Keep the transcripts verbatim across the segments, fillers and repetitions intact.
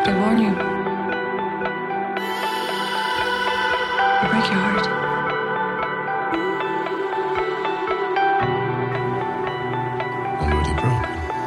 I warn you. I break your heart. Already broken.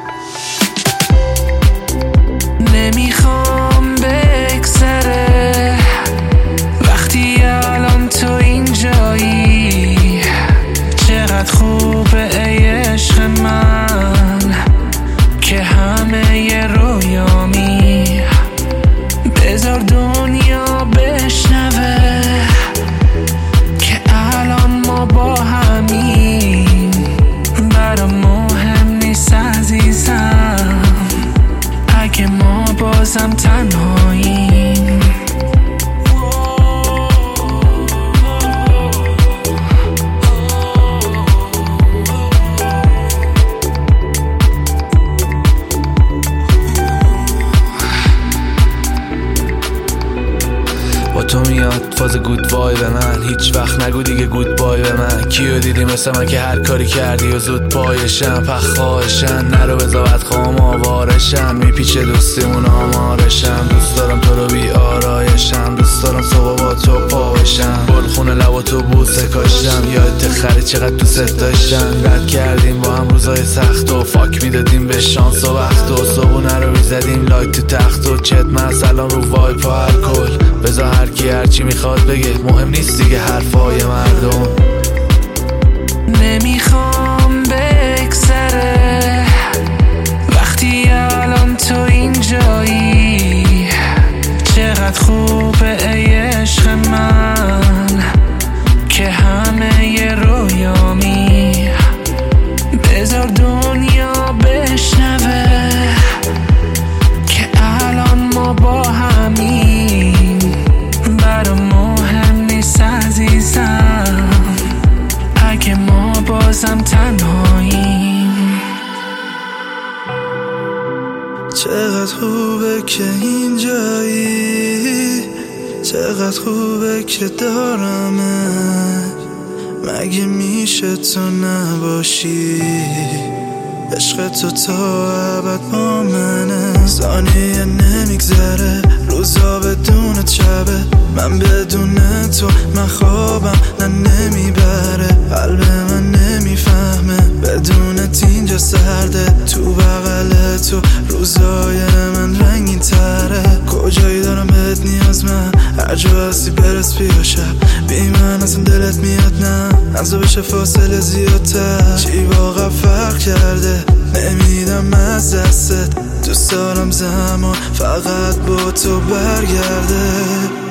نمیخوام بگذره وقتی الان تو اینجایی، چقدر خوبه ای عشق من که همه ی رویامی. بذار دنیا بشنوه که الان ما با همیم، برام مهم نیست عزیزم اگه ما بازم تنهاییم. با تو میاد فاز گود وای به من، هیچ وقت نگو دیگه گود بای به من. کیو دیدی مثل من که هر کاری کردی و زود پایشن پخ خواهشن، نرو بزاوت خوام آوارشن، میپیچه دوستیمون آمارشن. دوست دارم تو رو بی آرایشم، دوست دارم صبح با تو پاوشم، بلخونه لبا تو بوسه کاشتم، یادت خری چقدر دوست داشتم. رد کردیم با هم روزای سخت و فاک میدادیم به شانس و وقت و صبحونه رو میزدیم لایت تو تخت و چت من سلام رو وایپ و الکل. بذار هر کی هرچی میخواد بگه، مهم نیست دیگه حرفای مردم. نمیخوام بگذره وقتی الان تو اینجایی، چقدر خوبه ای عشق من که همه ی رویامی. بذار دنیا بشنوه که الان ما با همیم، برام مهم نیست عزیزم اگه ما بازم تنهاییم. چقدر خوبه که اینجایی، چقدر خوبه که دارمت، مگه میشه تو نباشی؟ عشق تو تا ابد با منه، ثانیه نمیگذره روزا بدون شبه، من بدون تو من خوابم نه نمیبره، قلب من نمیفهمه بدون اینجا سرده، تو بغل تو روزای من رنگین تره. کجایی دارم بهت نیاز من، هر جا هستی برس بیا شب، بی من اصلا دلت میاد نه، نزا بشه فاصله زیادتر. چی واقعا فرق کرده نمیدم از دستت، دوست دارم زمان فقط با تو برگرده.